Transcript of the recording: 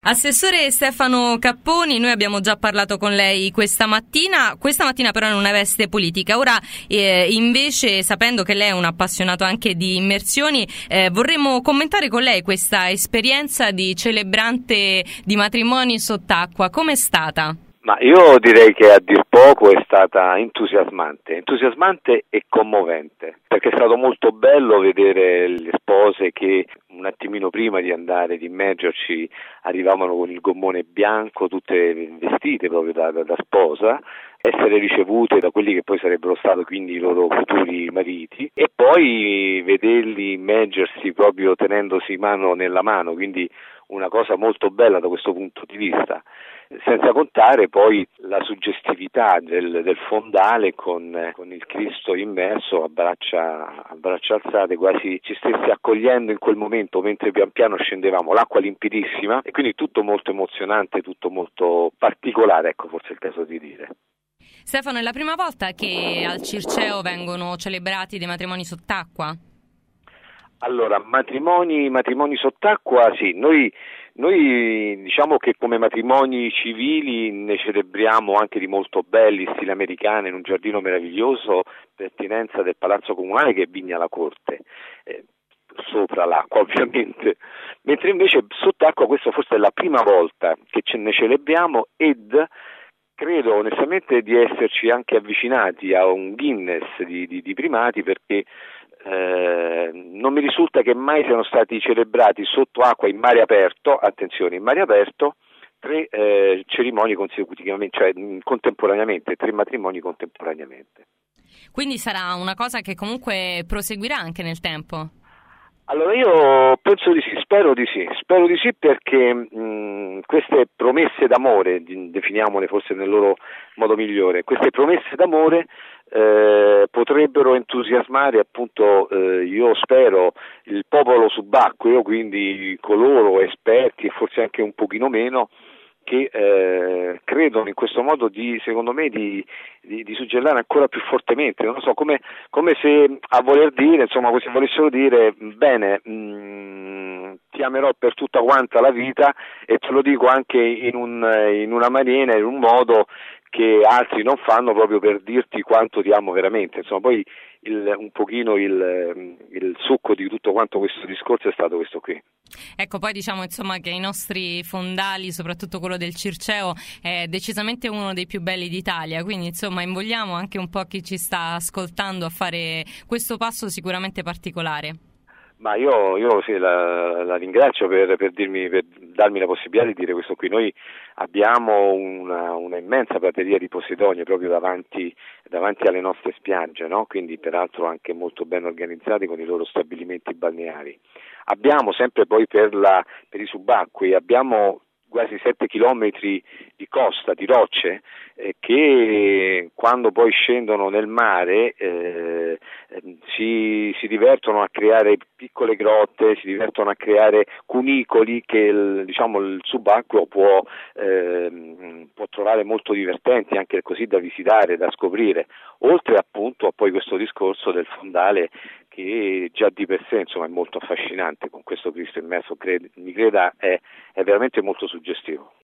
Assessore Stefano Capponi, noi abbiamo già parlato con lei questa mattina però in una veste politica. Ora invece, sapendo che lei è un appassionato anche di immersioni, vorremmo commentare con lei questa esperienza di celebrante di matrimoni sott'acqua. Com'è stata? Ma io direi che a dir poco è stata entusiasmante e commovente, perché è stato molto bello vedere le spose che un attimino prima di andare, di immergerci, arrivavano con il gommone bianco, tutte vestite proprio da sposa, essere ricevute da quelli che poi sarebbero stati quindi i loro futuri mariti, e poi vederli immergersi proprio tenendosi mano nella mano, quindi una cosa molto bella da questo punto di vista, senza contare poi la suggestività del fondale con il Cristo immerso a braccia alzate, quasi ci stesse accogliendo in quel momento mentre pian piano scendevamo, l'acqua limpidissima, e quindi tutto molto emozionante, tutto molto particolare, ecco, forse è il caso di dire. Stefano, è la prima volta che al Circeo vengono celebrati dei matrimoni sott'acqua? Allora, matrimoni sott'acqua, sì, noi diciamo che come matrimoni civili ne celebriamo anche di molto belli, stile americano, in un giardino meraviglioso, pertinenza del Palazzo Comunale, che è Vigna La Corte, sopra l'acqua ovviamente, mentre invece sott'acqua questa forse è la prima volta che ne celebriamo, ed credo onestamente di esserci anche avvicinati a un Guinness di primati, perché non mi risulta che mai siano stati celebrati sotto acqua in mare aperto, attenzione, in mare aperto, tre cerimonie consecutivamente, cioè contemporaneamente, tre matrimoni contemporaneamente. Quindi sarà una cosa che comunque proseguirà anche nel tempo? Allora io penso di sì, spero di sì perché queste promesse d'amore, definiamole forse nel loro modo migliore, queste promesse d'amore potrebbero entusiasmare appunto, io spero, il popolo subacqueo, quindi coloro esperti e forse anche un pochino meno, che credono in questo modo secondo me di suggellare ancora più fortemente, non lo so, come se a voler dire, insomma, se volessero dire bene, ti amerò per tutta quanta la vita, e te lo dico anche in una maniera, in un modo che altri non fanno, proprio per dirti quanto ti amo veramente. Insomma, poi un pochino il succo di tutto quanto questo discorso è stato questo qui. Ecco, poi diciamo insomma che i nostri fondali, soprattutto quello del Circeo, è decisamente uno dei più belli d'Italia, quindi insomma invogliamo anche un po' chi ci sta ascoltando a fare questo passo sicuramente particolare. Ma io sì, la ringrazio per darmi la possibilità di dire questo qui. Noi abbiamo una immensa prateria di posidonie proprio davanti alle nostre spiagge, no? Quindi peraltro anche molto ben organizzati con i loro stabilimenti balneari. Abbiamo sempre poi per i subacquei, abbiamo quasi 7 chilometri di costa, di rocce, che quando poi scendono nel mare si divertono a creare piccole grotte, si divertono a creare cunicoli che il subacqueo può trovare molto divertenti, anche così da visitare, da scoprire, oltre appunto a poi questo discorso del fondale, che già di per sé insomma è molto affascinante, con questo Cristo immerso, mi creda, è veramente molto suggestivo.